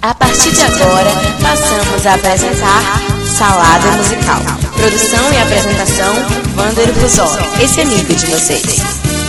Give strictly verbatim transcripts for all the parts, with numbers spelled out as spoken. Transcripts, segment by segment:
A partir de agora, passamos a apresentar Salada Musical. Produção e apresentação, Wander Buzó, esse amigo de vocês.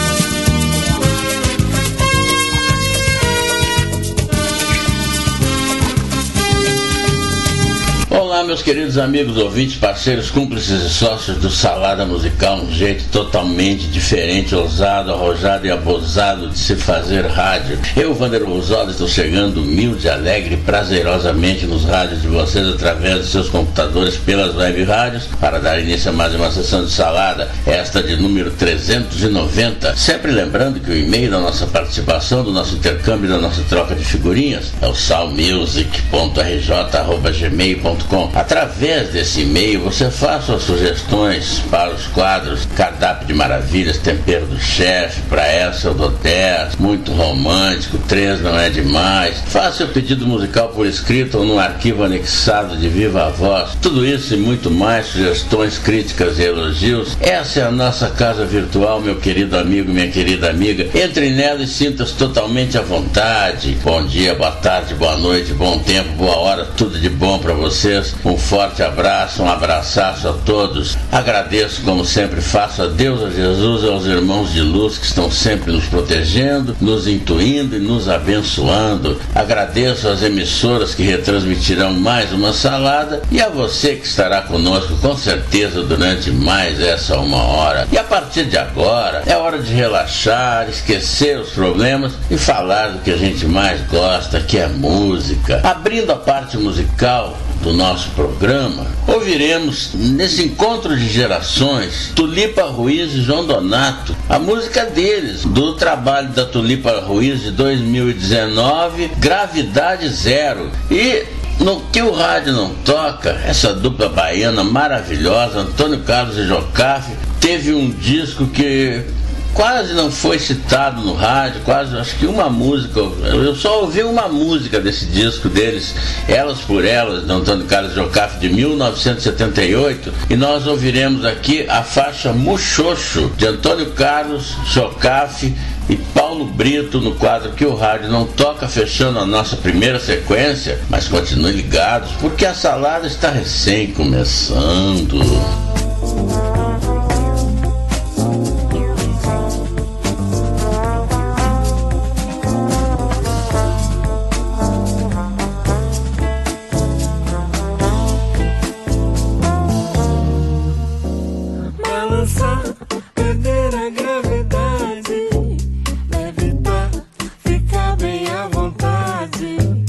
Olá, meus queridos amigos, ouvintes, parceiros, cúmplices e sócios do Salada Musical, um jeito totalmente diferente, ousado, arrojado e abusado de se fazer rádio. Eu, Wander Buzó, estou chegando humilde, alegre e prazerosamente nos rádios de vocês através de seus computadores pelas web rádios para dar início a mais uma sessão de Salada, esta de número trezentos e noventa. Sempre lembrando que o e-mail da nossa participação, do nosso intercâmbio, da nossa troca de figurinhas é o salmusic ponto r j arroba gmail ponto com. Através desse e-mail você faz suas sugestões para os quadros Cardápio de Maravilhas, Tempero do Chefe, Pra essa eu dou dez, Muito Romântico, três não é demais. Faça seu pedido musical por escrito ou num arquivo anexado de viva voz. Tudo isso e muito mais, sugestões, críticas e elogios. Essa é a nossa casa virtual, meu querido amigo, minha querida amiga. Entre nela e sinta-se totalmente à vontade. Bom dia, boa tarde, boa noite, bom tempo, boa hora, tudo de bom para vocês. Um forte abraço, um abraçaço a todos. Agradeço, como sempre faço, a Deus, a Jesus e aos irmãos de luz que estão sempre nos protegendo, nos intuindo e nos abençoando. Agradeço às emissoras que retransmitirão mais uma salada e a você que estará conosco com certeza durante mais essa uma hora. E a partir de agora é hora de relaxar, esquecer os problemas e falar do que a gente mais gosta, que é música. Abrindo a parte musical do nosso programa, ouviremos nesse encontro de gerações Tulipa Ruiz e João Donato, a música deles, do trabalho da Tulipa Ruiz de dois mil e dezenove, Gravidade Zero. E no que o rádio não toca, essa dupla baiana maravilhosa, Antônio Carlos e Jocafe, teve um disco que quase não foi citado no rádio, quase, acho que uma música, eu só ouvi uma música desse disco deles, Elas por Elas, de Antônio Carlos Jocafe, de mil novecentos e setenta e oito, e nós ouviremos aqui a faixa Muxoxo, de Antônio Carlos Jocafe e Paulo Brito, no quadro Que o Rádio Não Toca, fechando a nossa primeira sequência. Mas continuem ligados, porque a salada está recém começando.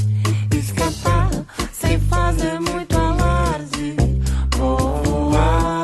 Escapar sem fazer muito alarde. Voar.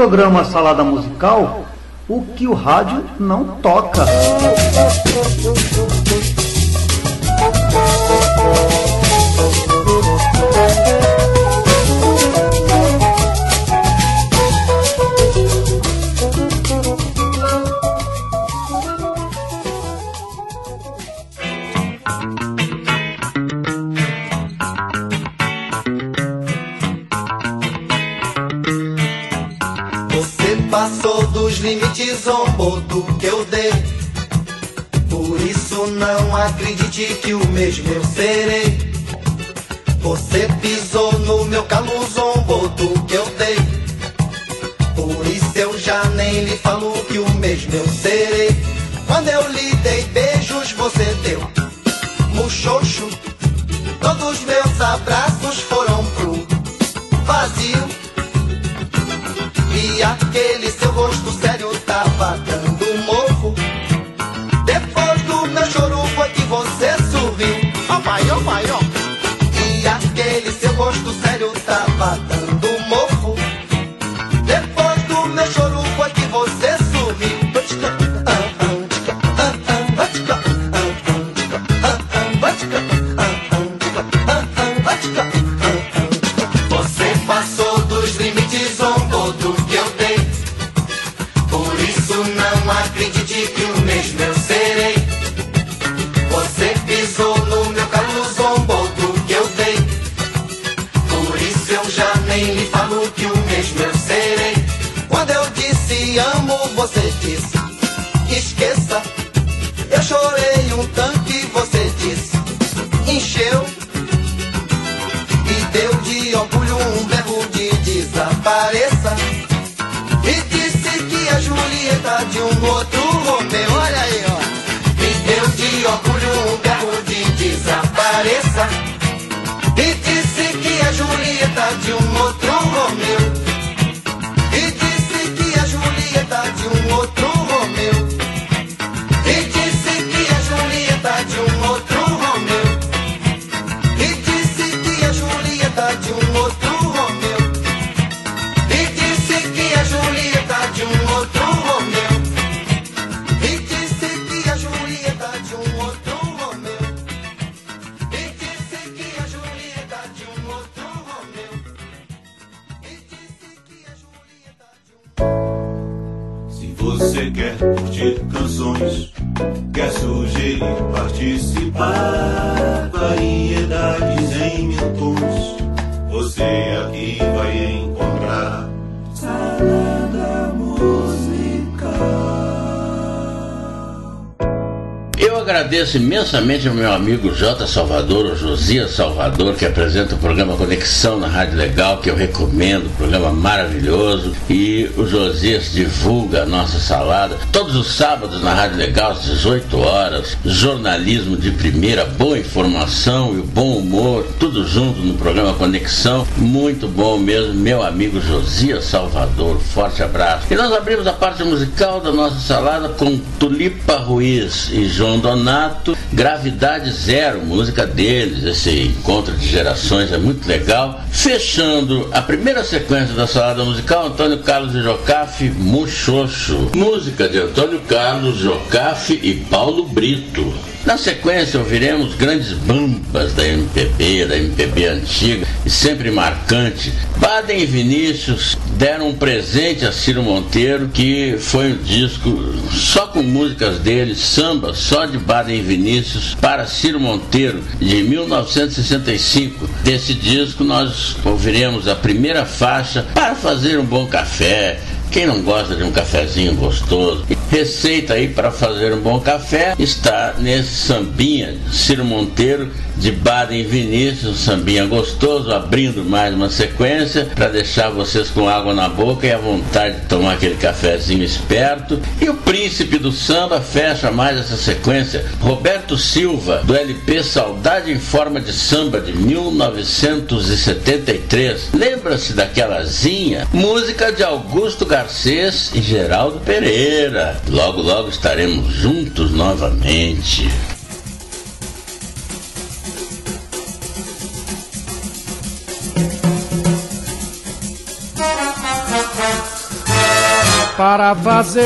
programa Salada Musical, o que o rádio não toca. Passou dos limites, zombou do que eu dei. Por isso não acredite que o mesmo eu serei. Você pisou no meu calo, zombou do que eu dei. Por isso eu já nem lhe falo que o mesmo eu serei. Quando eu lhe dei beijos, você deu muxoxo. Todos meus abraços foram pro vazio. E aquele seu rosto sério tava dando morro. Depois do meu choro foi que você sorriu. Oh pai, oh pai, oh. E aquele seu rosto sério tava dando morro. Depois do meu choro foi que você sorriu. Você passou dos limites, zombou do que eu dei. Por isso não acredite que o mesmo eu serei. Você pisou no meu calo, zombou do que eu dei. Por isso eu já nem lhe falo que o mesmo eu serei. Quando eu disse amo, você disse esqueça. Eu chorei um tanto e você disse encheu. E deu de orgulho um berro de desapareça. E disse que a Julieta de um outro Romeu. Olha aí, ó. E deu de orgulho um berro de desapareça. E disse que a Julieta de um outro Romeu. E disse que a Julieta de um outro Romeu. E disse que a Julieta de um outro Romeu. E disse que a Julieta de um outro Romeu. E disse que a Julieta de um outro Romeu. E disse que a Julieta de um outro Romeu. E disse que a Julieta de um outro Romeu. E disse que a Julieta de um... Se você quer curtir canções, quer sugerir, participar, variedades em mil tons, você aqui vai encontrar Salada Musical. Eu agradeço imensamente ao meu amigo J. Salvador, o Josias Salvador, que apresenta o programa Conexão na Rádio Legal, que eu recomendo, um programa maravilhoso. E o Josias divulga a nossa salada todos os sábados na Rádio Legal, às dezoito horas. Jornalismo de primeira, boa informação e o bom humor, tudo junto no programa Conexão. Muito bom mesmo, meu amigo Josias Salvador. Forte abraço. E nós abrimos a parte musical da nossa salada com Tulipa Ruiz e João Donato, Gravidade Zero, música deles. Esse encontro de gerações é muito legal. Fechando a primeira sequência da salada musical, Antônio Carlos e Jocafe, Muxoxo, música de Antônio Carlos, Jocafe e Paulo Brito. Na sequência ouviremos grandes bambas da M P B, da M P B antiga e sempre marcante. Baden e Vinícius deram um presente a Ciro Monteiro, que foi um disco só com músicas dele, samba só de Baden e Vinícius para Ciro Monteiro, de mil novecentos e sessenta e cinco. Desse disco nós ouviremos a primeira faixa, Para Fazer um Bom Café. Quem não gosta de um cafezinho gostoso? Receita aí para fazer um bom café está nesse sambinha Ciro Monteiro de Baden e Vinícius, um sambinha gostoso, abrindo mais uma sequência para deixar vocês com água na boca e a vontade de tomar aquele cafezinho esperto. E o príncipe do samba fecha mais essa sequência, Roberto Silva, do L P Saudade em Forma de Samba de mil novecentos e setenta e três. Lembra-se daquela zinha? Música de Augusto Garcês e Geraldo Pereira. Logo, logo estaremos juntos novamente. Para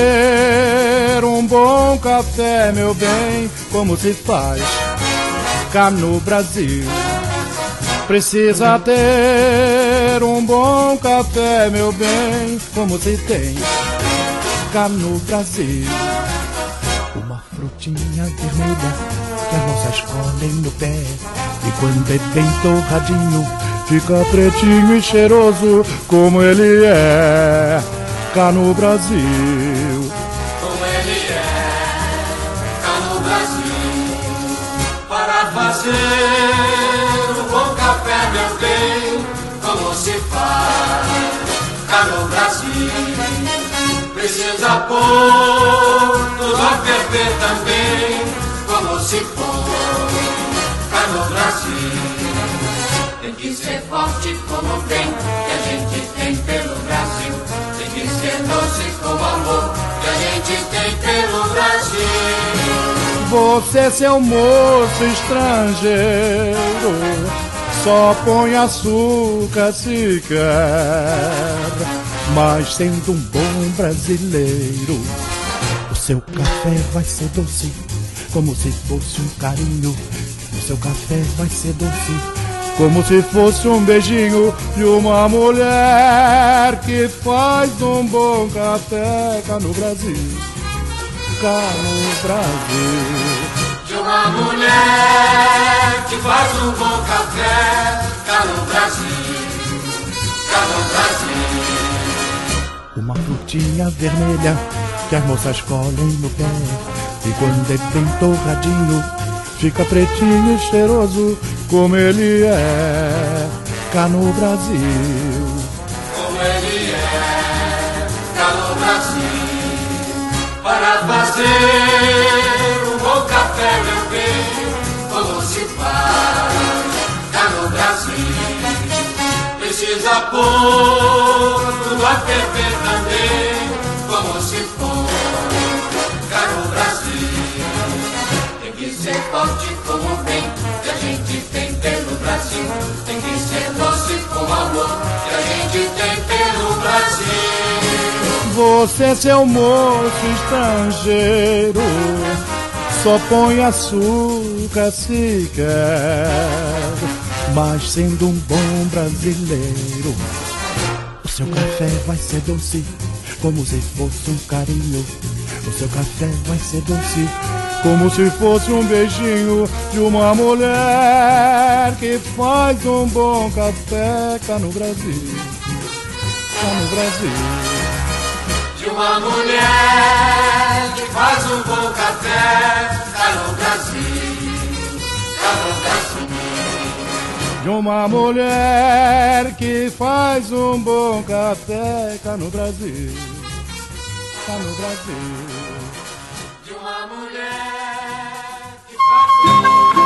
fazer um bom café, meu bem, como se faz cá no Brasil. Precisa ter um bom café, meu bem, como se tem cá no Brasil. Uma frutinha vermelha que as moças colhem no pé, e quando é bem torradinho, fica pretinho e cheiroso, como ele é cá no Brasil. Como ele é cá no Brasil. Para fazer um bom café, meu bem, como se faz cá no Brasil. Precisa pôr tudo a ferver também, como se for cá no Brasil. Tem que ser forte como tem, que a gente tem pelo Brasil. Tem que ser doce como amor, que a gente tem pelo Brasil. Você, seu moço estrangeiro, só põe açúcar se quer. Mas sendo um bom brasileiro, o seu café vai ser doce, como se fosse um carinho. O seu café vai ser doce, como se fosse um beijinho de uma mulher que faz um bom café cá no Brasil, cá no Brasil. De uma mulher que faz um bom café cá no Brasil, cá no Brasil. Uma frutinha vermelha que as moças colhem no pé, e quando é bem torradinho, fica pretinho e cheiroso, como ele é cá no Brasil. Como ele é cá no Brasil. Para fazer um bom café, meu bem, como se faz cá no Brasil. Precisa pôr tudo a ferver também, como se for cá no Brasil. Tem que ser forte como bem, que a gente tem pelo Brasil. Tem que ser doce como amor, que a gente tem pelo Brasil. Você, seu moço estrangeiro, só põe açúcar se quer. Mas sendo um bom brasileiro, o seu café vai ser doce, como se fosse um carinho. O seu café vai ser doce, como se fosse um beijinho de uma mulher que faz um bom café cá no Brasil, cá no Brasil. De uma mulher que faz um bom café cá no Brasil, cá no Brasil. De uma mulher que faz um bom café cá no Brasil, cá no Brasil. De uma mulher que faz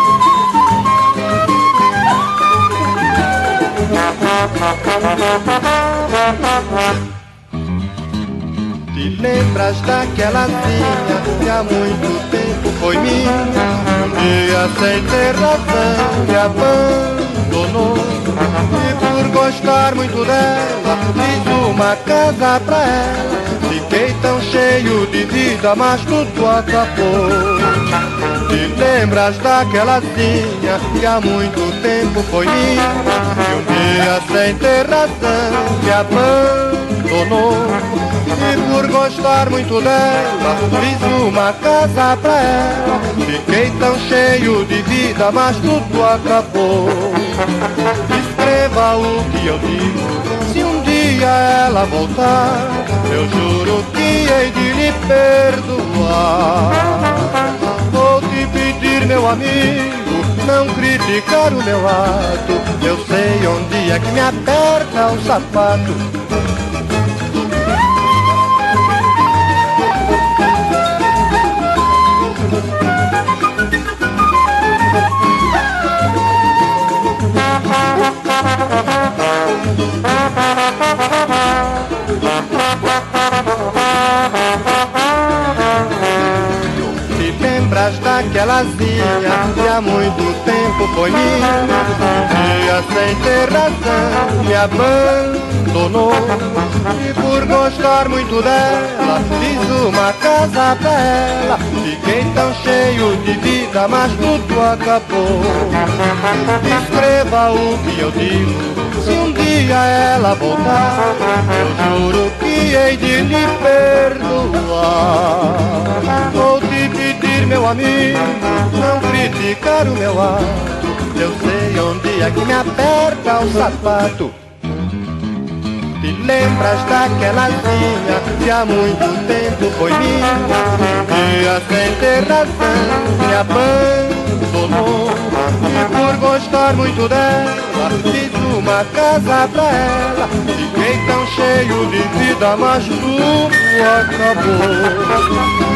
Te lembras daquelazinha que há muito tempo foi minha? Um dia sem ter razão me abandonou, e por gostar muito dela fiz uma casa pra ela. Fiquei tão cheio de vida, mas tudo acabou. Te lembras daquelazinha que há muito tempo foi minha? E um dia sem ter razão me abandonou, e por gostar muito dela fiz uma casa pra ela. Fiquei tão cheio de vida, mas tudo acabou. Escreva o que eu digo, se um dia ela voltar, eu juro que hei de lhe perdoar. Vou te pedir, meu amigo, não criticar o meu ato. Eu sei onde é que me aperta o sapato. Te lembras da daquelazinha que há muito tempo foi minha. Um dia sem ter razão me abandonou, e por gostar muito dela fiz uma casa pra ela. Fiquei tão cheio de vida, mas tudo acabou. Escreva o que eu digo, se um dia ela voltar, eu juro que hei de lhe perdoar. Vou te pedir, meu amigo, não criticar o meu ato. Eu sei onde é que me aperta o sapato. Te lembras daquelazinha que há muito tempo foi minha? Dia sem ter razão me abandonou, e por gostar muito dela fiz uma casa pra ela. Fiquei tão cheio de vida, mas tudo acabou.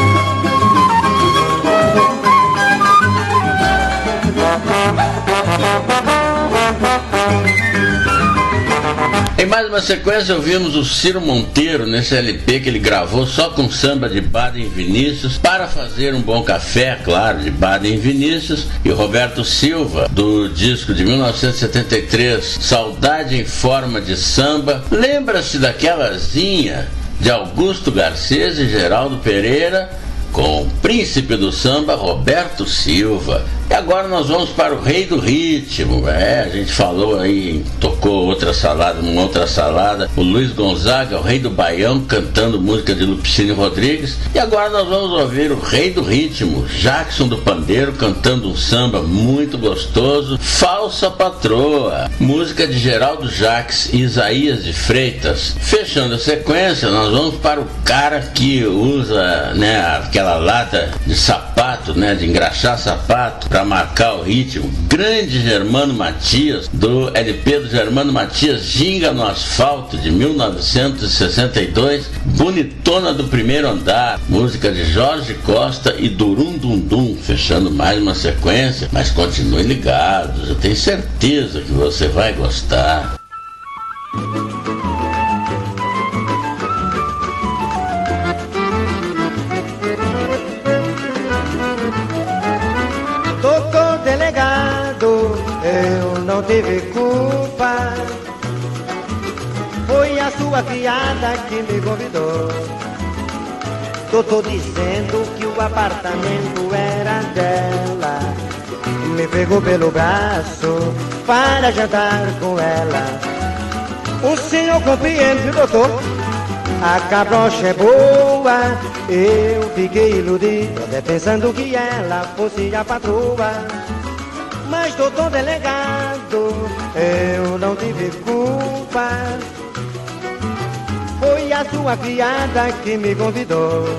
Em mais uma sequência ouvimos o Ciro Monteiro nesse L P que ele gravou só com samba de Baden e Vinícius, Para Fazer um Bom Café, claro, de Baden e Vinícius, e Roberto Silva, do disco de mil novecentos e setenta e três, Saudade em Forma de Samba. Lembra-se daquelazinha de Augusto Garcês e Geraldo Pereira, com o príncipe do samba, Roberto Silva. E agora nós vamos para o Rei do Ritmo. É, a gente falou aí, tocou outra salada, numa outra salada, o Luiz Gonzaga, o Rei do Baião, cantando música de Lupicínio Rodrigues. E agora nós vamos ouvir o Rei do Ritmo, Jackson do Pandeiro, cantando um samba muito gostoso, Falsa Patroa, música de Geraldo Jacques e Isaías de Freitas. Fechando a sequência, nós vamos para o cara que usa, né, aquela lata de sapato, né, de engraxar sapato para marcar o ritmo. Grande Germano Matias, do L P do Germano Matias, Ginga no Asfalto, de mil novecentos e sessenta e dois, Bonitona do Primeiro Andar, música de Jorge Costa e Durum Dum Dum. Fechando mais uma sequência, mas continue ligado, eu tenho certeza que você vai gostar. Doutor delegado, eu não tive culpa. Foi a sua criada que me convidou. Doutor dizendo que o apartamento era dela. Me pegou pelo braço para jantar com ela. O senhor compreende, doutor? A cabrocha é boa. Eu fiquei iludido, até pensando que ela fosse a patroa. Mas doutor delegado, eu não tive culpa. Foi a sua criada que me convidou,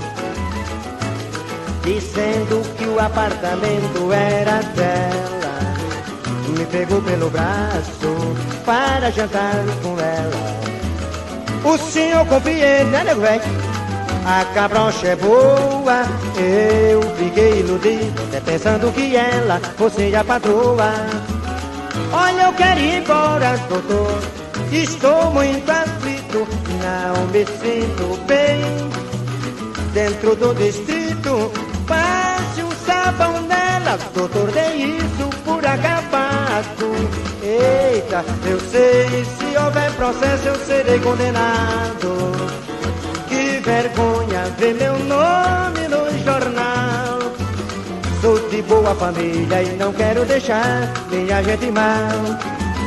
dizendo que o apartamento era dela. Me pegou pelo braço para jantar com ela. O senhor compreende, né, nego velho? A cabrocha é boa. Eu fiquei iludido, até pensando que ela fosse a patroa. Olha, eu quero ir embora, doutor, estou muito aflito, não me sinto bem dentro do distrito. Passe um sabão nela, doutor, dei isso por acabado. Eita, eu sei, se houver processo eu serei condenado. Que vergonha ver meu nome no jornal. Sou de boa família e não quero deixar minha gente mal.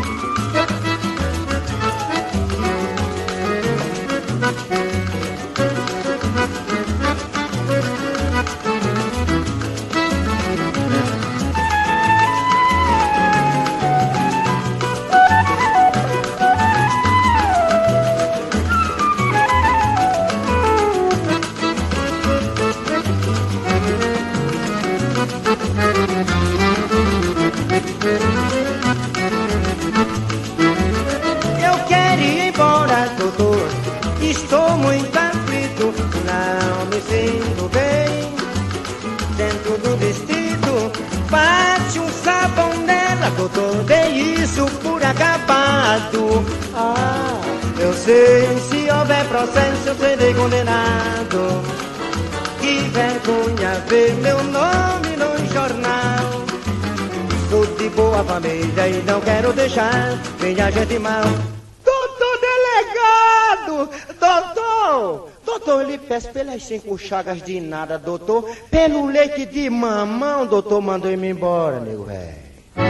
Eu quero ir embora, doutor, estou muito aflito, não me sinto bem dentro do distrito. Bate um sabão nela, doutor, dei isso por acabado. Ah, eu sei, se houver processo eu serei condenado. Que vergonha ver meu nome no jornal. Sou de boa família e não quero deixar minha gente mal. Doutor delegado, doutor, doutor, lhe peço pelas cinco chagas de nada, doutor. Pelo leite de mamão, doutor, mandou me embora, nego velho.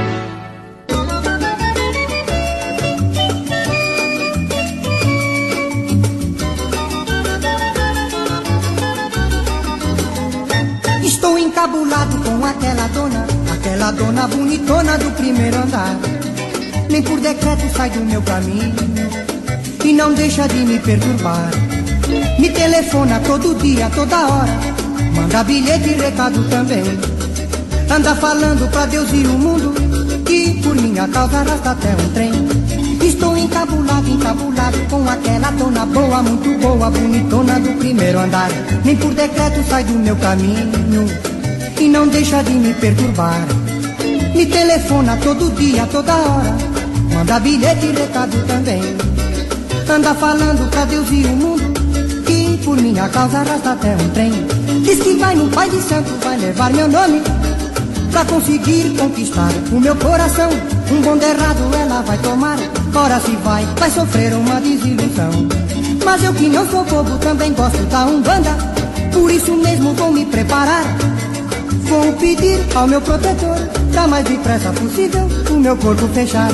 Estou encabulado com aquela dona, aquela dona bonitona do primeiro andar. Nem por decreto sai do meu caminho e não deixa de me perturbar. Me telefona todo dia, toda hora, manda bilhete e recado também. Anda falando pra Deus e o mundo que por minha causa arrasta até um trem. Estou encabulado, encabulado com aquela dona boa, muito boa, bonitona do primeiro andar. Nem por decreto sai do meu caminho e não deixa de me perturbar. Me telefona todo dia, toda hora, manda bilhete e recado também. Anda falando pra Deus e o mundo que por minha causa arrasta até um trem. Diz que vai no Pai de Santo, vai levar meu nome pra conseguir conquistar o meu coração. Um bom derrado ela vai tomar, ora se vai, vai sofrer uma desilusão. Mas eu que não sou bobo também gosto da Umbanda, por isso mesmo vou me preparar. Vou pedir ao meu protetor pra mais depressa possível o meu corpo fechar.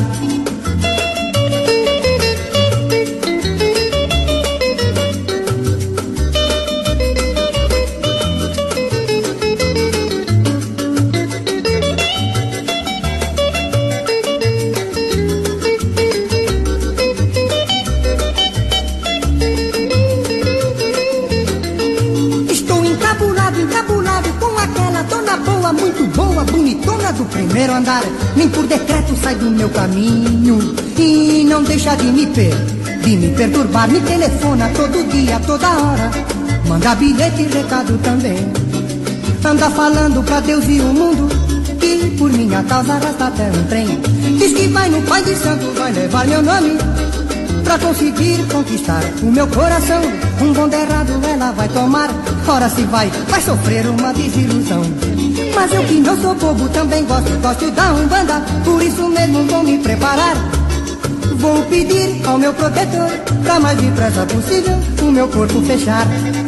Do primeiro andar, nem por decreto sai do meu caminho e não deixa de me per, de me perturbar. Me telefona todo dia, toda hora, manda bilhete e recado também. Anda falando pra Deus e o mundo que por minha causa arrasta até um trem. Diz que vai no Pai de Santo, vai levar meu nome pra conseguir conquistar o meu coração. Um bom derrado ela vai tomar, ora se vai, vai sofrer uma desilusão. Mas eu que não sou bobo também gosto, gosto da Umbanda, por isso mesmo vou me preparar. Vou pedir ao meu protetor pra mais depressa possível o meu corpo fechar.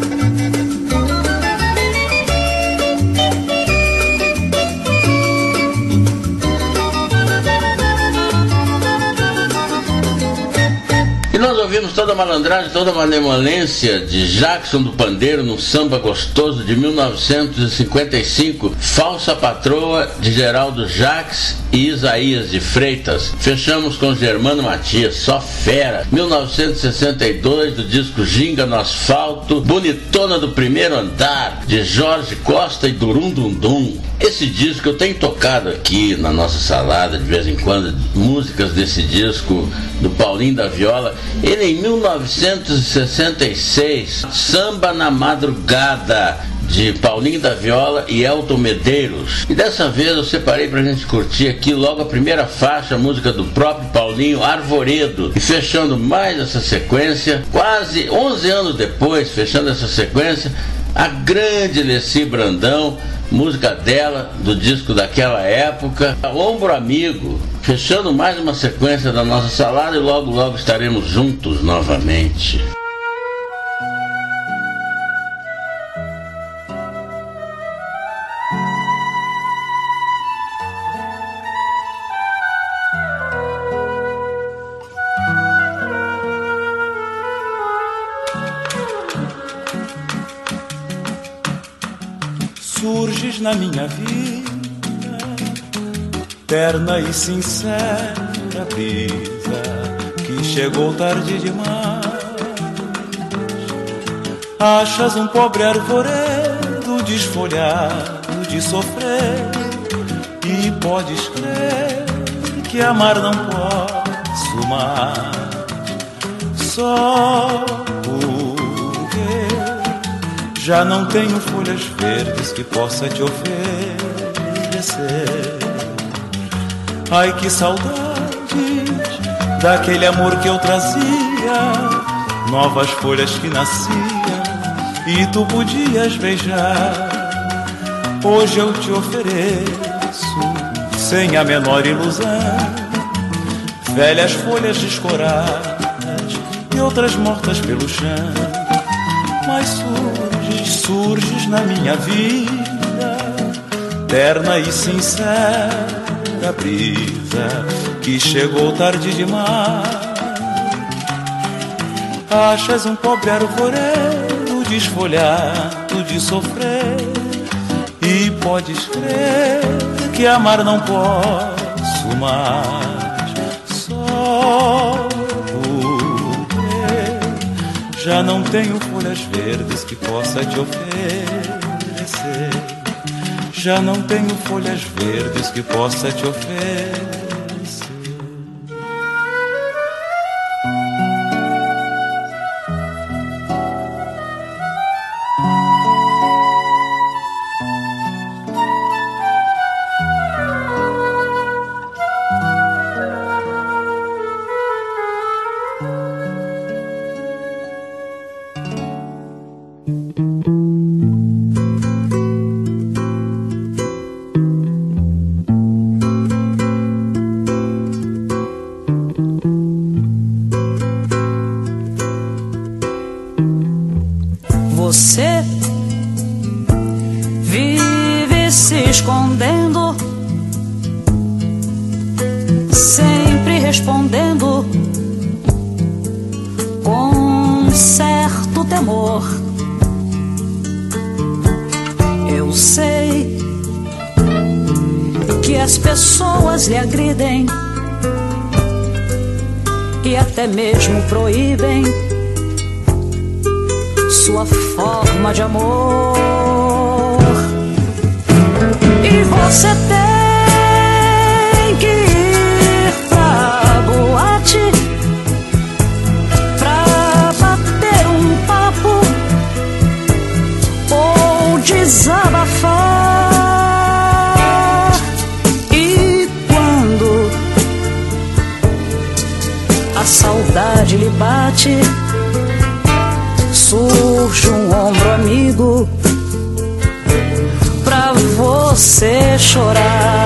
Nós ouvimos toda a malandragem, toda a malemolência de Jackson do Pandeiro num samba gostoso de mil novecentos e cinquenta e cinco, Falsa Patroa de Geraldo Jacques e Isaías de Freitas. Fechamos com Germano Matias, só fera, mil novecentos e sessenta e dois, do disco Ginga no Asfalto, Bonitona do Primeiro Andar de Jorge Costa e Durum Dum Dum. Esse disco eu tenho tocado aqui na nossa salada de vez em quando, músicas desse disco do Paulinho da Viola. Ele em mil novecentos e sessenta e seis, Samba na Madrugada de Paulinho da Viola e Elton Medeiros. E dessa vez eu separei pra gente curtir aqui logo a primeira faixa, a música do próprio Paulinho, Arvoredo. E fechando mais essa sequência, quase onze anos depois, fechando essa sequência, a grande Leci Brandão, música dela, do disco daquela época, Ombro Amigo. Fechando mais uma sequência da nossa salada e logo logo estaremos juntos novamente. Surges na minha vida, terna e sincera brisa, que chegou tarde demais. Achas um pobre arvoredo desfolhado de sofrer, e podes crer que amar não posso mais, só já não tenho folhas verdes que possa te oferecer. Ai, que saudades daquele amor que eu trazia, novas folhas que nasciam e tu podias beijar. hoje eu te ofereço, sem a menor ilusão, velhas folhas descoradas e outras mortas pelo chão. Mas surges, surges na minha vida, terna e sincera brisa que chegou tarde demais. Achas um pobre arvoredo desfolhado de sofrer, e podes crer que amar não posso mais. Só porque já não tenho folhas verdes que possa te oferecer. Já não tenho folhas verdes que possa te oferecer. Você vive se escondendo, sempre respondendo com certo temor. Eu sei que as pessoas lhe agridem e até mesmo proíbem sua forma de amor. E você tem que ir pra boate pra bater um papo ou desabafar. E quando a saudade lhe bate, surge um ombro amigo pra você chorar.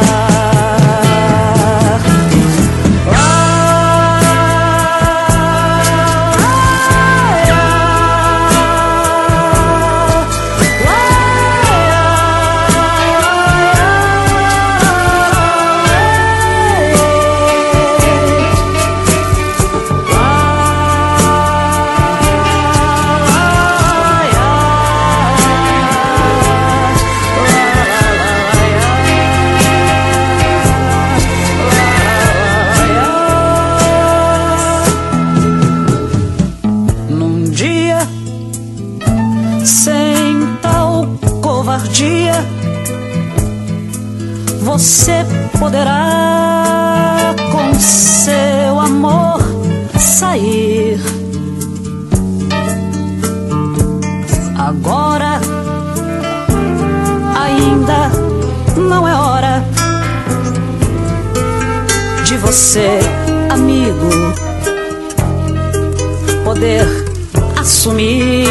Você poderá com seu amor sair. Agora ainda não é hora de você, amigo, poder assumir.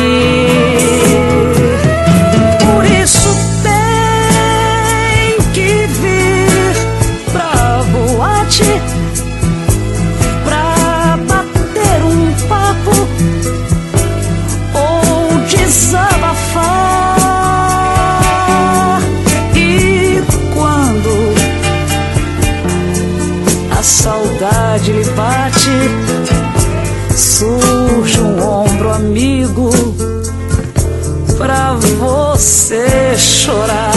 Por isso pra bater um papo ou desabafar. E quando a saudade lhe bate, surge um ombro amigo pra você chorar.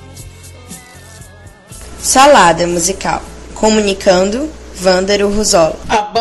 Salada musical. Comunicando, Vândaro Rosolo. A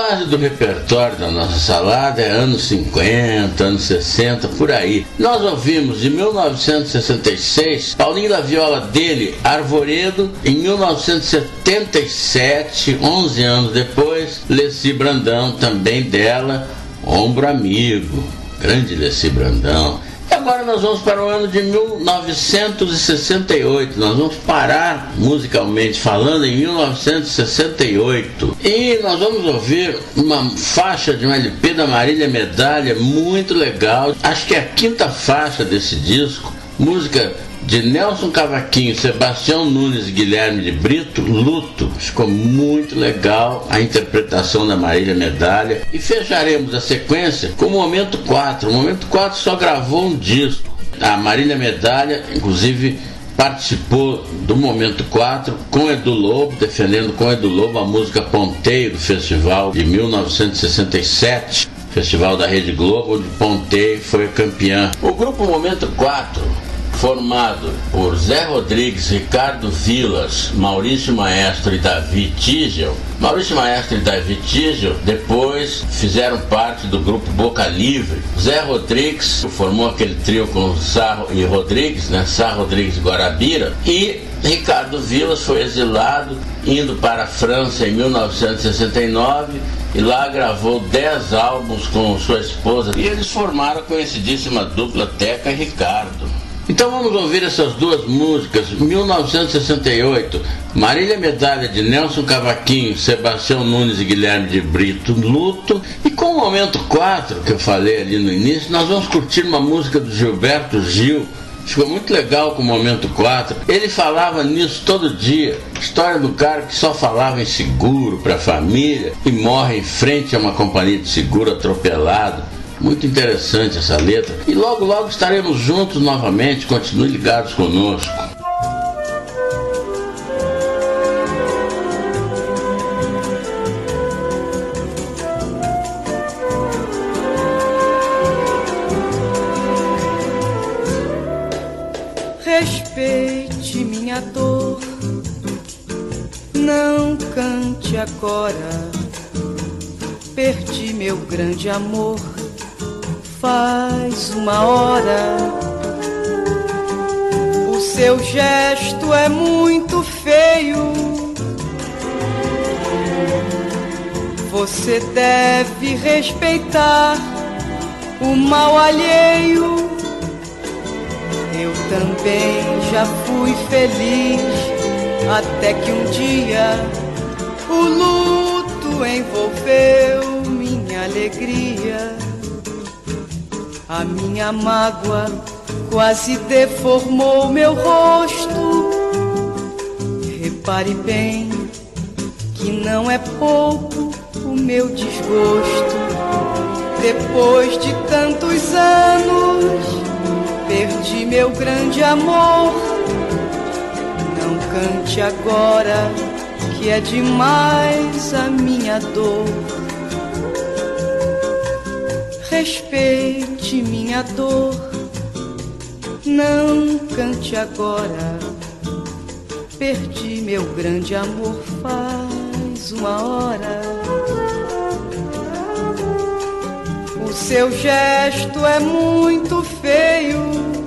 base do repertório da nossa salada é anos cinquenta, anos sessenta, por aí. Nós ouvimos em mil novecentos e sessenta e seis Paulinho da Viola dele, Arvoredo. Em mil novecentos e setenta e sete, onze anos depois, Leci Brandão, também dela, Ombro Amigo. Grande Leci Brandão. E agora nós vamos para o ano de mil novecentos e sessenta e oito. Nós vamos parar, musicalmente falando, em mil novecentos e sessenta e oito. E nós vamos ouvir uma faixa de um L P da Marília Medalha muito legal. Acho que é a quinta faixa desse disco. Música de Nelson Cavaquinho, Sebastião Nunes e Guilherme de Brito, Luto. Ficou muito legal a interpretação da Marília Medalha. E fecharemos a sequência com o Momento quatro. O Momento quatro só gravou um disco. A Marília Medalha, inclusive, participou do Momento quatro com Edu Lobo, defendendo com Edu Lobo a música Ponteio do festival de mil novecentos e sessenta e sete, festival da Rede Globo, onde Ponteio foi campeã. O grupo Momento quatro, formado por Zé Rodrigues, Ricardo Vilas, Maurício Maestro e Davi Tigel. Maurício Maestro e Davi Tigel depois fizeram parte do grupo Boca Livre. Zé Rodrigues formou aquele trio com Sá e Rodrigues, né? Sá, Rodrigues e Guarabira. E Ricardo Vilas foi exilado, indo para a França em mil novecentos e sessenta e nove, e lá gravou dez álbuns com sua esposa. E eles formaram a conhecidíssima dupla Teca e Ricardo. Então vamos ouvir essas duas músicas. mil novecentos e sessenta e oito, Marília Medalha de Nelson Cavaquinho, Sebastião Nunes e Guilherme de Brito, Luto. E com o Momento quatro, que eu falei ali no início, nós vamos curtir uma música do Gilberto Gil. Ficou muito legal com o Momento quatro. Ele falava nisso todo dia. História do cara que só falava em seguro para a família e morre em frente a uma companhia de seguro atropelado. Muito interessante essa letra. E logo, logo estaremos juntos novamente. Continue ligados conosco. Respeite minha dor, não cante agora. Perdi meu grande amor faz uma hora. O seu gesto é muito feio. Você deve respeitar o mal alheio. Eu também já fui feliz, até que um dia o luto envolveu minha alegria. A minha mágoa quase deformou meu rosto. Repare bem que não é pouco o meu desgosto. Depois de tantos anos, perdi meu grande amor. Não cante agora, que é demais a minha dor. Respeite minha dor, não cante agora. Perdi meu grande amor faz uma hora. O seu gesto é muito feio.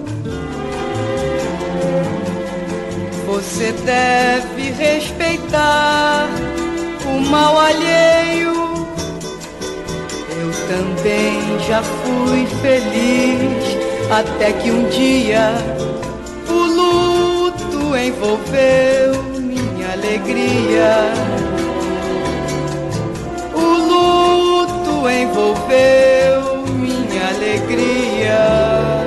Você deve respeitar o mal alheio. Eu também já fui feliz, até que um dia o luto envolveu minha alegria. O luto envolveu minha alegria.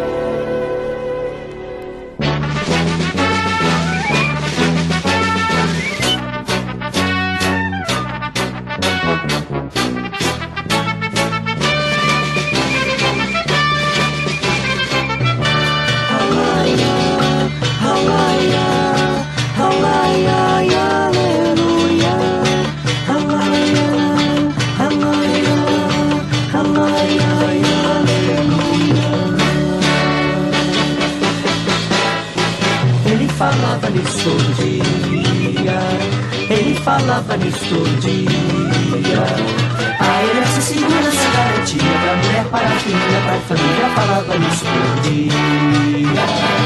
Falava nisso todo dia, ele falava nisso todo dia. A herança segura se garantia pra mulher, para a filha, pra família. Falava nisso todo dia,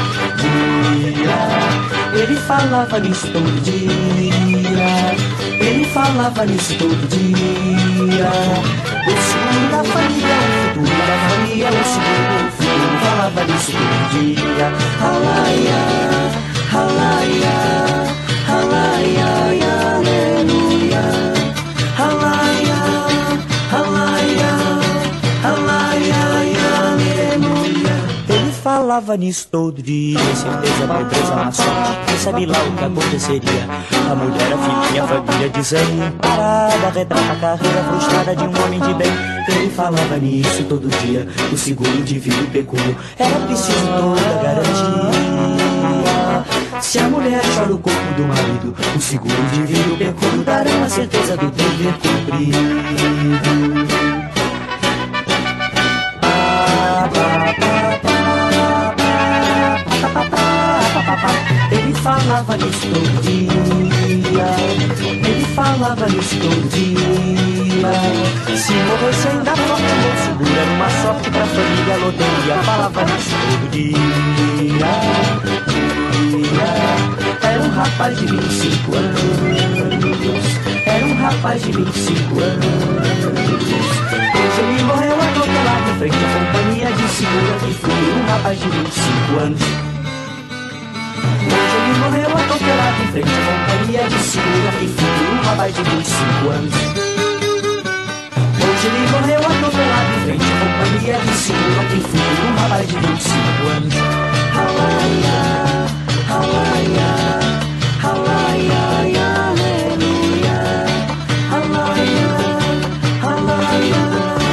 dia. Ele falava nisso todo dia. Ele falava nisso todo dia. O seguro da família, o futuro da família, o seguro do futuro. Falava nisso todo dia. Halaia, halaia, halaia, aleluia. Halaia, halaia, halaia, aleluia. Ele falava nisso todo dia, certeza vai presa na sorte. Quem sabe lá o que aconteceria? A mulher, a filhinha, a família desamparada, retrata a carreira frustrada de um homem de bem. Ele falava nisso todo dia. O seguro indivíduo pecúlio era preciso toda garantia. Se a mulher chora o corpo do marido, o seguro indivíduo pecúlio dará a certeza do dever cumprido. Ele falava nisso todo dia. Ele falava nisso todo dia. Se morrer sem dar sorte, não segura numa sorte pra família, loteria. Falava nisso todo dia, dia. Era um rapaz de vinte e cinco anos. Era um rapaz de vinte e cinco anos. Hoje ele morreu atropelado em frente à companhia de seguro que foi um rapaz de vinte e cinco anos. Hoje ele morreu atropelado em frente à companhia de seguro que foi um rapaz de vinte e cinco anos. Hoje ele morreu atropelado em frente à companhia de seguro que foi um rapaz de vinte e cinco anos. Halaia, halaia, halaia, aleluia. Halaia, halaia,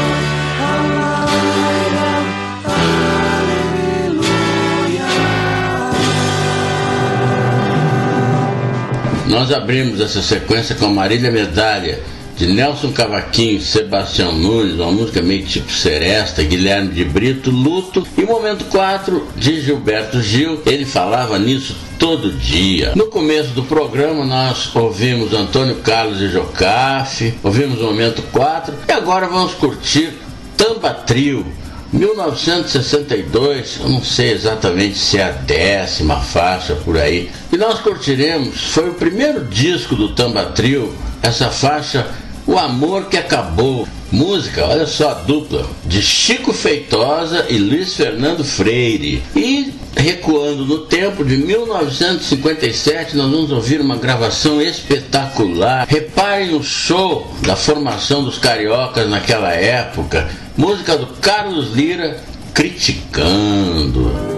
halaia, aleluia. Nós abrimos essa sequência com Marília Medalha, de Nelson Cavaquinho, Sebastião Nunes, uma música meio tipo Seresta, Guilherme de Brito, Luto, e momento quatro de Gilberto Gil. Ele falava nisso todo dia. No começo do programa nós ouvimos Antônio Carlos e Jocafe, ouvimos o momento quatro, e agora vamos curtir Tamba Trio, mil novecentos e sessenta e dois, eu não sei exatamente se é a décima faixa por aí. E nós curtiremos, foi o primeiro disco do Tamba Trio, essa faixa O Amor que Acabou. Música, olha só a dupla, de Chico Feitosa e Luiz Fernando Freire. E recuando no tempo, de mil novecentos e cinquenta e sete, nós vamos ouvir uma gravação espetacular. Reparem o show da formação dos cariocas naquela época. Música do Carlos Lira, Criticando.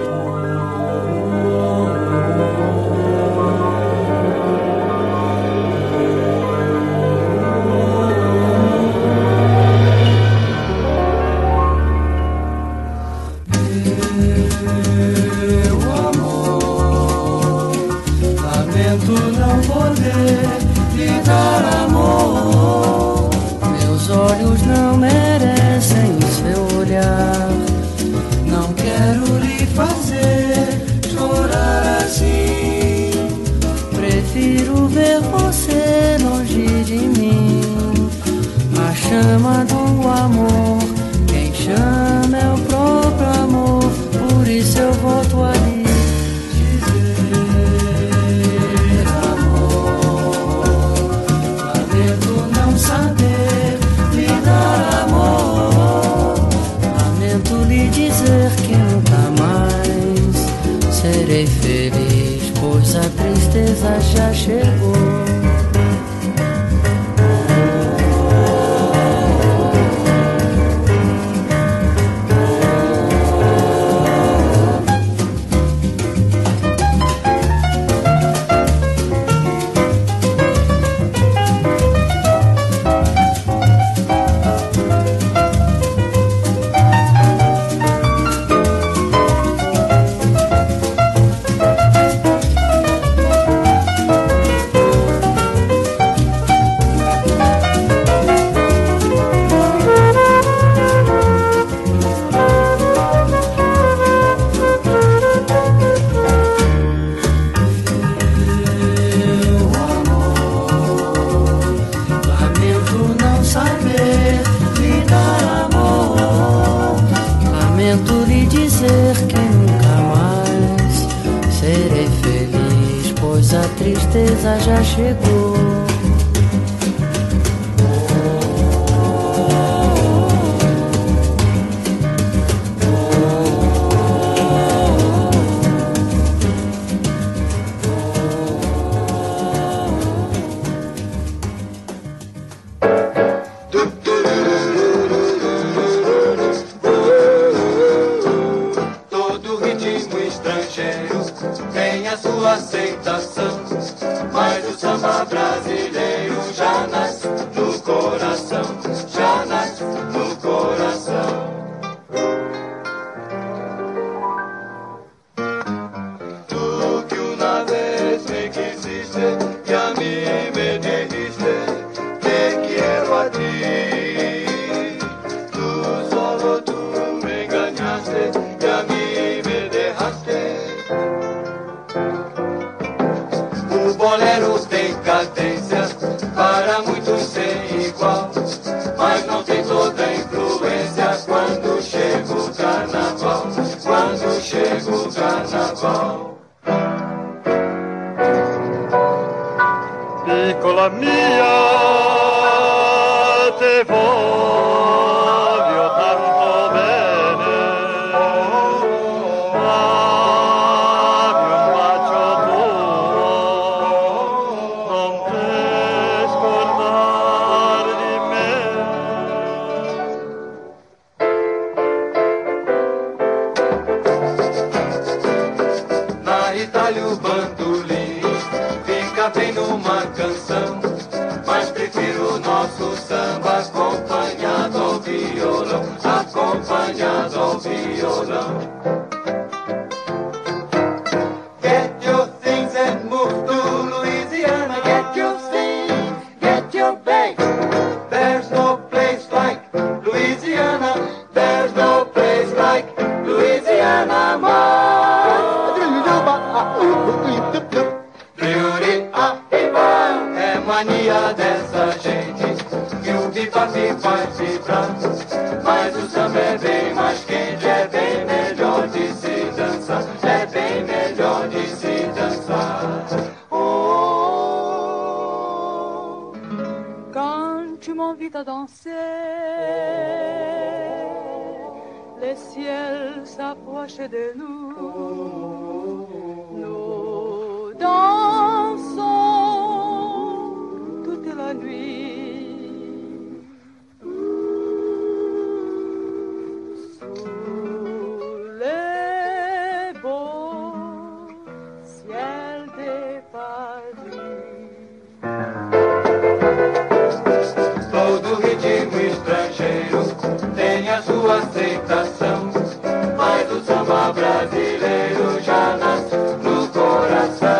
Chama do amor, quem chama é o próprio amor, por isso eu volto a lhe dizer amor. Lamento não saber lhe dar amor, lamento lhe dizer que nunca mais serei feliz, pois a tristeza já chegou. tristeza já chegou. Aceitação, mas o samba brasileiro já nasce no coração, já nasce no coração. Tu que una vez me quisiste y a mí me dijiste te quiero a ti. Tú solo tú me engañaste y a mí me dejaste. O bolero tem cadências, para muitos sem igual, mas não tem toda a influência quando chega o carnaval, quando chega o carnaval. Piccola mia, te voglio tanto bene. O bandolim fica bem numa canção, mas prefiro o nosso samba acompanhado ao violão, acompanhado ao violão. Get your things and move to Louisiana. Get your things, get your bags. There's no place like Louisiana. There's no place like Louisiana, man. É mania dessa gente que o pipa-pi faz vibrar, mas o samba é bem mais quente, é bem melhor de se dançar, é bem melhor de se dançar. Oh. Quand tu m'invites à danser, le ciel s'approche de nous, nous dansons toute la nuit sous les beaux ciels de Paris. Todo ritmo estrangeiro tem a sua aceitação, mas o samba brasileiro já nasce no coração.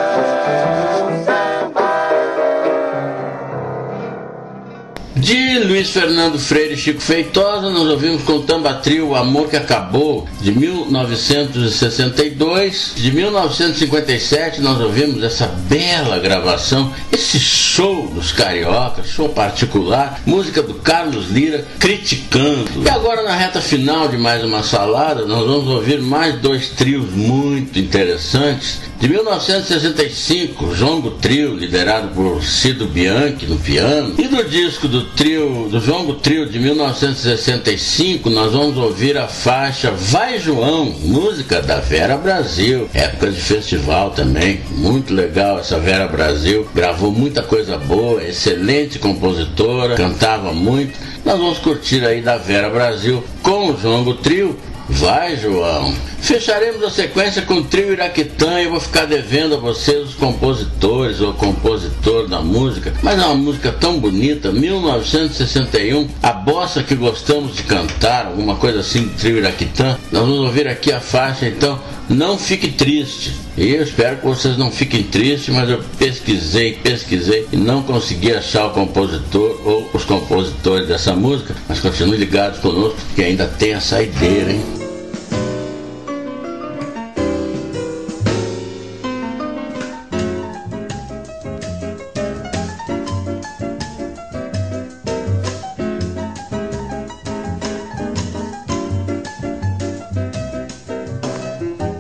De Luiz Fernando Freire e Chico Feitosa, nós ouvimos com o Tamba Trio O Amor que Acabou, de mil novecentos e sessenta e dois. De mil novecentos e cinquenta e sete nós ouvimos essa bela gravação, esse show dos cariocas, show particular, música do Carlos Lira, Criticando. E agora, na reta final de mais uma salada, nós vamos ouvir mais dois trios muito interessantes. De mil novecentos e sessenta e cinco, Jongo Trio, liderado por Cido Bianchi no piano. E do disco do trio, do Jongo Trio de mil novecentos e sessenta e cinco, nós vamos ouvir a faixa Vai João, música da Vera Brasil, época de festival também, muito legal essa Vera Brasil, gravou muita coisa boa, excelente compositora, cantava muito. Nós vamos curtir aí da Vera Brasil com o Jongo Trio, Vai João. Fecharemos a sequência com o trio Iraquitã e eu vou ficar devendo a vocês os compositores ou compositor da música, mas é uma música tão bonita, mil novecentos e sessenta e um, a bossa que gostamos de cantar, alguma coisa assim do trio Iraquitã. Nós vamos ouvir aqui a faixa, então, Não Fique Triste. E eu espero que vocês não fiquem tristes, mas eu pesquisei, pesquisei e não consegui achar o compositor ou os compositores dessa música, mas continuem ligados conosco, porque ainda tem a saideira, hein?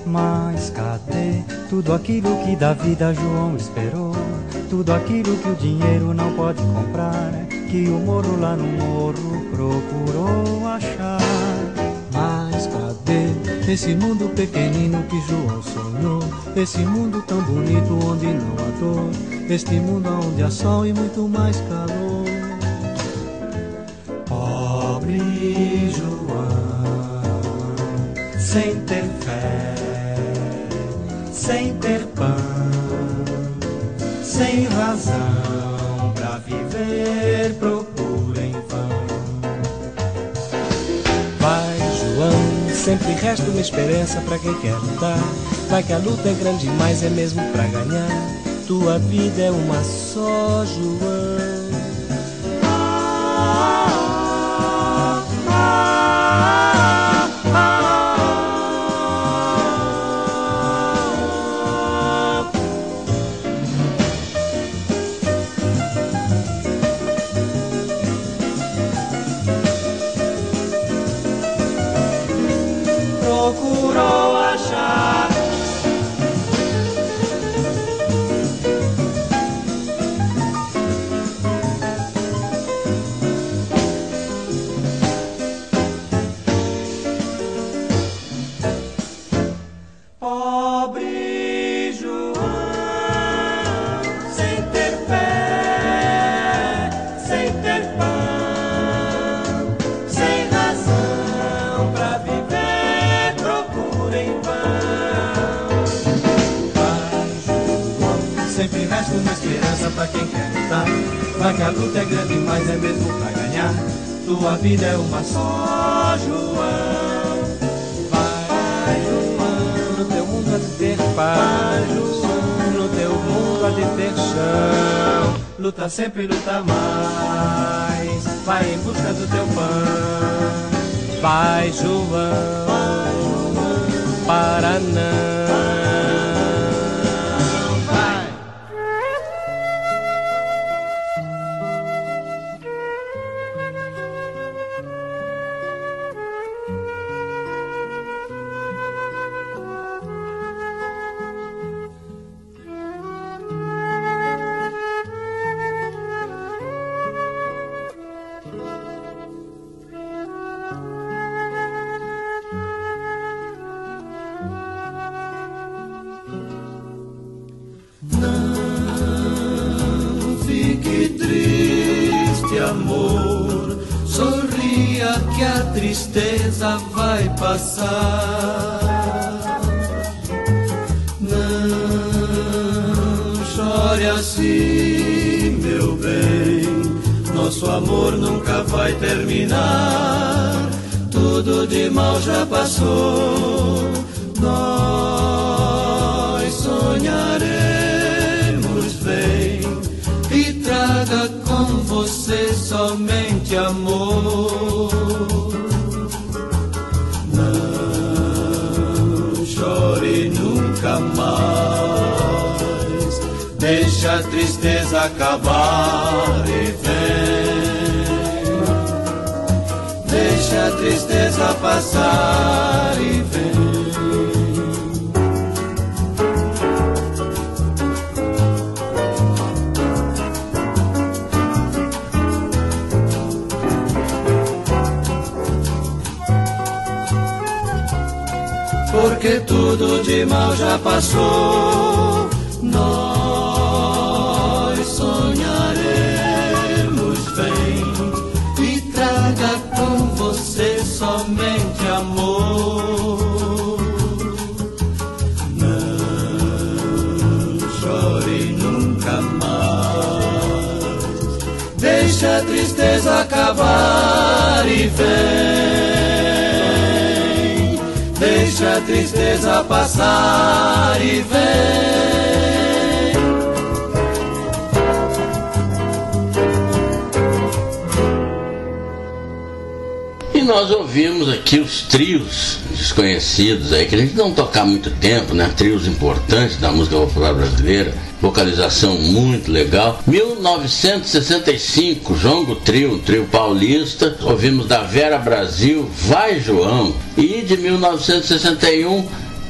Mas cadê tudo aquilo que da vida João esperou? Tudo aquilo que o dinheiro não pode comprar, que o moro lá no morro procurou achar. Mas cadê esse mundo pequenino que João sonhou? Esse mundo tão bonito onde não há dor, este mundo onde há sol e muito mais calor. Pobre João, sem ter fé, sem ter pão, sem razão pra viver, procura em vão. Vai, João, sempre resta uma esperança pra quem quer lutar. Vai que a luta é grande, mas é mesmo pra ganhar. Tua vida é uma só, João. Procurou achar. Pobre João, sem ter fé, sem ter pão, sem razão pra viver, procura em vão. Vai, João, sempre resta uma esperança pra quem quer lutar. Vai que a luta é grande, mas é mesmo pra ganhar. Tua vida é uma só, João. Vai, João, no teu mundo há de ter paz, no teu mundo há de ter chão. Luta sempre, luta mais, vai em busca do teu pão. Vai, João, para não. Amor, sorria que a tristeza vai passar. Não chore assim, meu bem, nosso amor nunca vai terminar. Tudo de mal já passou, nós sonharemos bem e traga com você somente amor. Não chore nunca mais, deixa a tristeza acabar e vem. Deixa a tristeza passar e vem. Porque tudo de mal já passou, nós sonharemos bem e traga com você somente amor. Não chore nunca mais, deixa a tristeza acabar e vem. Deixa a tristeza passar e vem. E nós ouvimos aqui os trios desconhecidos aí, que a gente não toca há muito tempo, né? Trios importantes da música popular brasileira, vocalização muito legal. mil novecentos e sessenta e cinco, Jongo Trio, um trio paulista. Ouvimos da Vera Brasil, Vai João. E de mil novecentos e sessenta e um,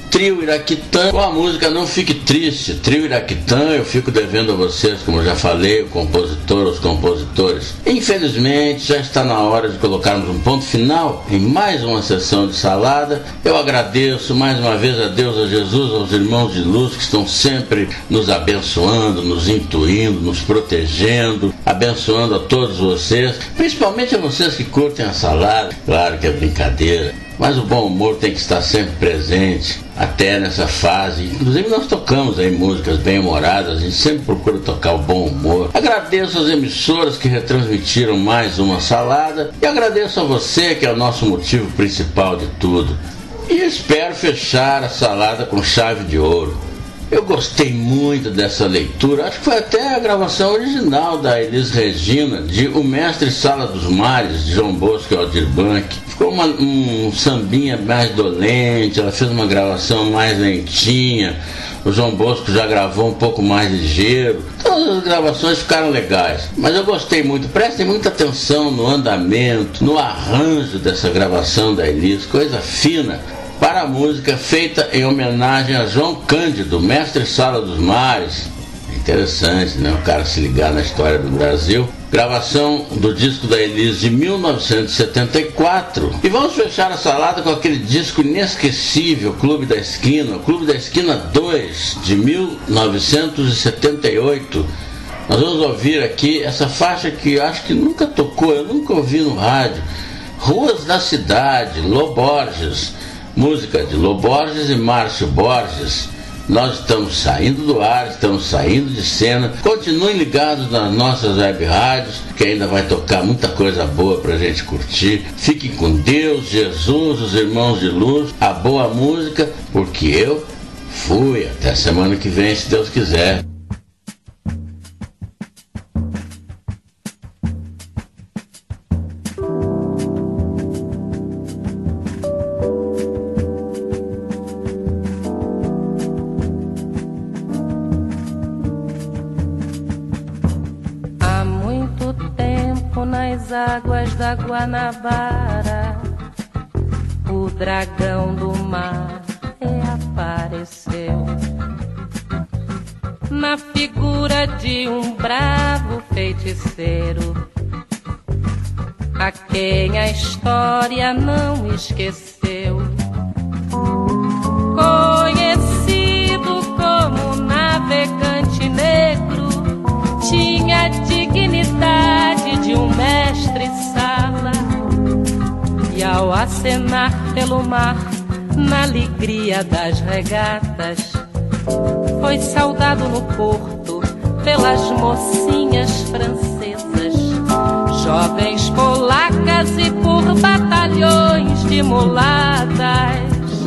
Trio Iraquitã com a música Não Fique Triste. Trio Iraquitã, eu fico devendo a vocês, como eu já falei, o compositor, os compositores. Infelizmente, já está na hora de colocarmos um ponto final em mais uma sessão de Salada. Eu agradeço mais uma vez a Deus, a Jesus, aos irmãos de luz que estão sempre nos abençoando, nos intuindo, nos protegendo, abençoando a todos vocês, principalmente a vocês que curtem a Salada. Claro que é brincadeira, mas o bom humor tem que estar sempre presente, até nessa fase. Inclusive nós tocamos aí músicas bem-humoradas, a gente sempre procura tocar o bom humor. Agradeço às emissoras que retransmitiram mais uma Salada, e agradeço a você, que é o nosso motivo principal de tudo. E espero fechar a Salada com chave de ouro. Eu gostei muito dessa leitura, acho que foi até a gravação original da Elis Regina, de O Mestre Sala dos Mares, de João Bosco e Aldir Blanc. Ficou uma, um sambinha mais dolente, ela fez uma gravação mais lentinha, o João Bosco já gravou um pouco mais ligeiro. Todas as gravações ficaram legais, mas eu gostei muito. Prestem muita atenção no andamento, no arranjo dessa gravação da Elis, coisa fina, para a música feita em homenagem a João Cândido, mestre Sala dos Mares. Interessante, né? O cara se ligar na história do Brasil. Gravação do disco da Elis de mil novecentos e setenta e quatro. E vamos fechar a Salada com aquele disco inesquecível, Clube da Esquina, o Clube da Esquina dois, de mil novecentos e setenta e oito. Nós vamos ouvir aqui essa faixa que eu acho que nunca tocou, eu nunca ouvi no rádio. Ruas da Cidade, Lô Borges. Música de Lô Borges e Márcio Borges. Nós estamos saindo do ar, estamos saindo de cena. Continuem ligados nas nossas web rádios, que ainda vai tocar muita coisa boa pra gente curtir. Fiquem com Deus, Jesus, os irmãos de luz, a boa música, porque eu fui. Até semana que vem, se Deus quiser. Águas da Guanabara, o dragão do mar reapareceu na figura de um bravo feiticeiro, a quem a história não esqueceu. Conhecido como navegante negro, tinha a dignidade de um mestre-sala, e ao acenar pelo mar, na alegria das regatas, foi saudado no porto pelas mocinhas francesas, jovens polacas e por batalhões de mulatas.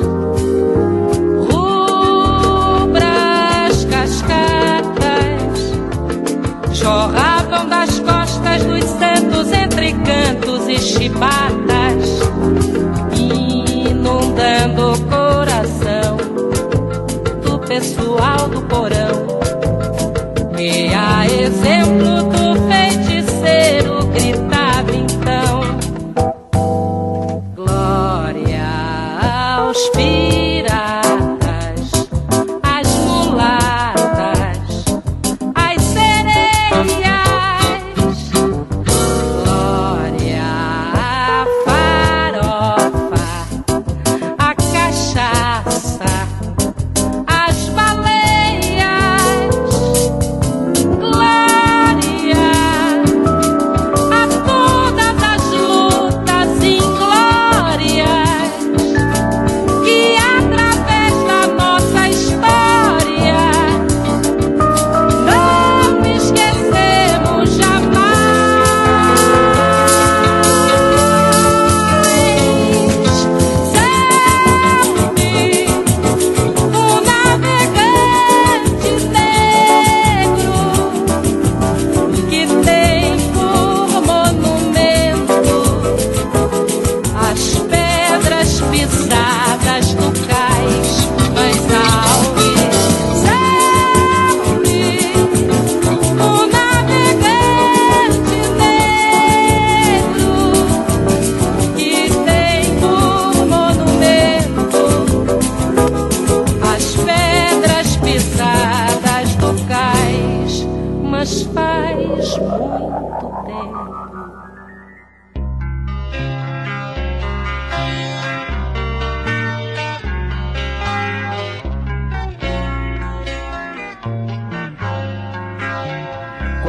Rubras cascatas jorravam das costas dos santos entre cantos e chibatas, inundando o coração do pessoal do porão. E a exemplo do feiticeiro gritava então: glória aos piratas, às mulatas, às sereias, glória à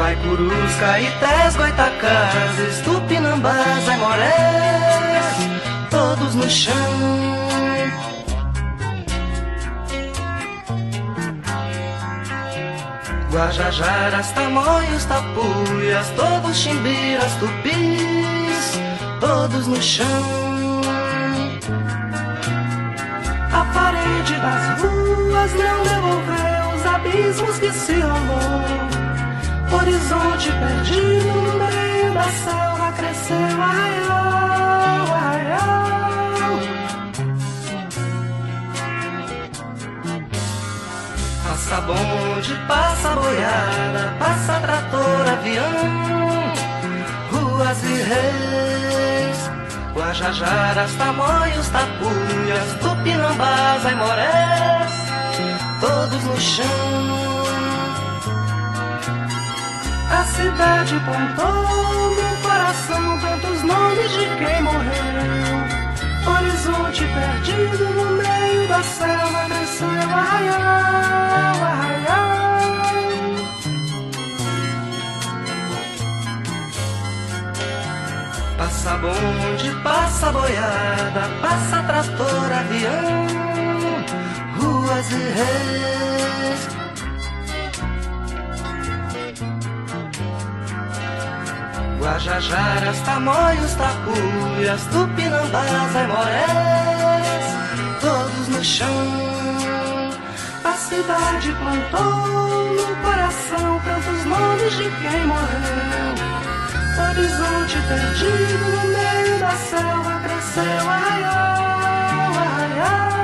Guaicurus, Caetés, Goitacazes, Tupinambás, Aimorés, todos no chão. Guajajaras, Tamoios, Tapuias, todos chimbiras, tupis, todos no chão. A parede das ruas não devolveu os abismos que se rolou. Horizonte perdido no meio da selva cresceu, arraial, arraial. Passa bonde, passa boiada, passa trator, avião, ruas e reis, Guajajaras, Tamoios, Tapuias, Tupinambás, Aimorés, todos no chão. A cidade plantou no coração tantos nomes de quem morreu. Horizonte perdido no meio da selva cresceu, arraial, arraial. Passa bonde, passa boiada, passa trator, avião, ruas e reis. Guajajaras, Tamoios, Tapuias, Tupinambás, Aimorés, todos no chão. A cidade plantou no coração tantos nomes de quem morreu. Horizonte perdido no meio da selva cresceu, arraial, arraial.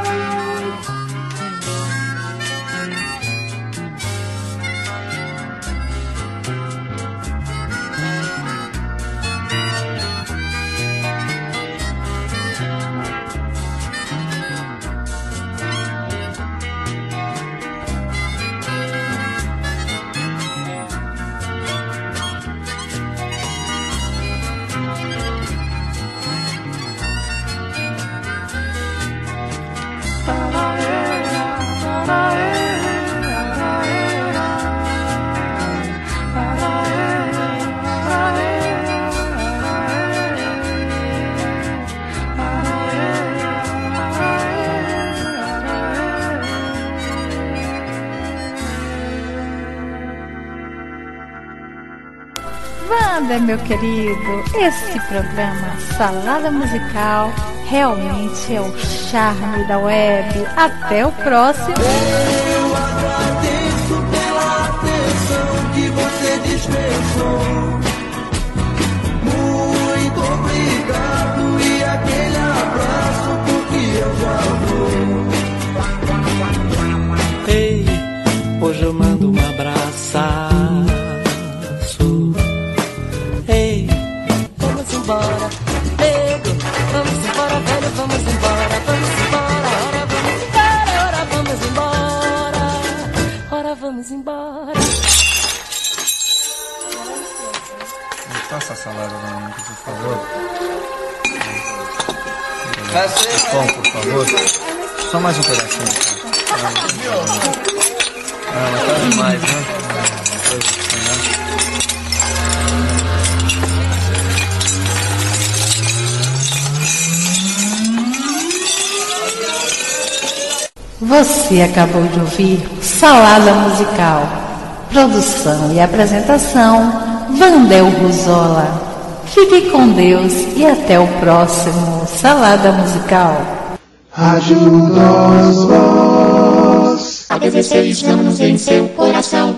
Wander, meu querido, esse programa Salada Musical realmente é o charme da web. Até o próximo. Eu agradeço pela atenção que você dispensou. Muito obrigado e aquele abraço porque eu já vou. Ei, hoje eu mando um abraço. Vamos embora, nego, vamos embora, velho, vamos embora, vamos embora, ora vamos embora, ora vamos embora, ora vamos embora. Me passa a salada da minha, por favor. Bom, por favor. Só mais um pedacinho. Ah, mas tá demais, né? Você acabou de ouvir Salada Musical. Produção e apresentação, Vandel Ruzola. Fique com Deus e até o próximo Salada Musical. Ajuda-nos, a dezesseis anos em seu coração.